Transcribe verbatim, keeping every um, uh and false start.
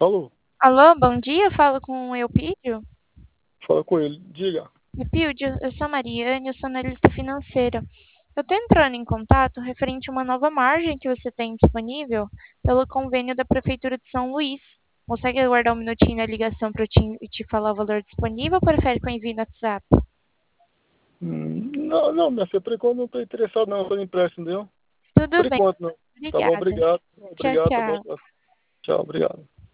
Alô, Alô, bom dia, falo com o Eupídio. fala com ele. Diga. Eupídio, eu sou a Mariane, eu sou analista financeira. Eu estou entrando em contato referente a uma nova margem que você tem disponível pelo convênio da Prefeitura de São Luís. Consegue aguardar um minutinho na ligação para eu te, te falar o valor disponível ou prefere que eu envie no WhatsApp? Hum, não, não, minha filha, por enquanto não estou interessado não, estou empréstimo, entendeu? Tudo Por bem, enquanto não. Tá bom, obrigada. obrigado. Tchau, Obrigado, tá bom. tchau. Tchau, obrigado.